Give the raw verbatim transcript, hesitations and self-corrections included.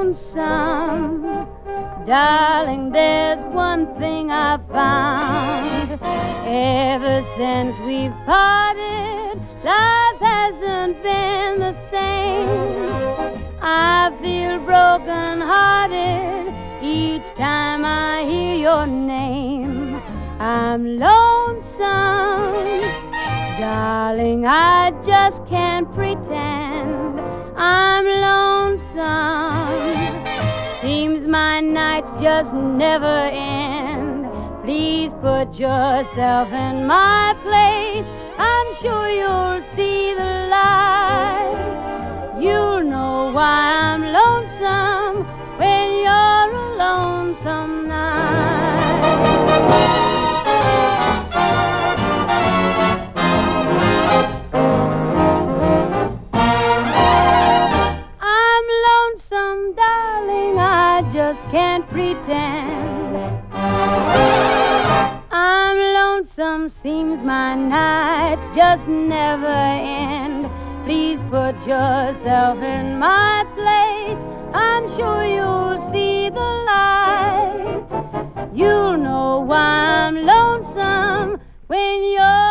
lonesome. Darling, there's one thing I've found. Ever since we've parted, life hasn't been the same. I feel broken-hearted each time I hear your name. I'm lonesome. Darling, I just can't pretend I'm lonesome. Seems my nights just never end. Please put yourself in my place. I'm sure you'll see the light. You'll know why I'm lonesome when you're alone some night. I'm lonesome, darling, I just can't pretend. I'm lonesome, seems my nights just never end. Please put yourself in my place. I'm sure you'll see the light. You'll know why I'm lonesome when you're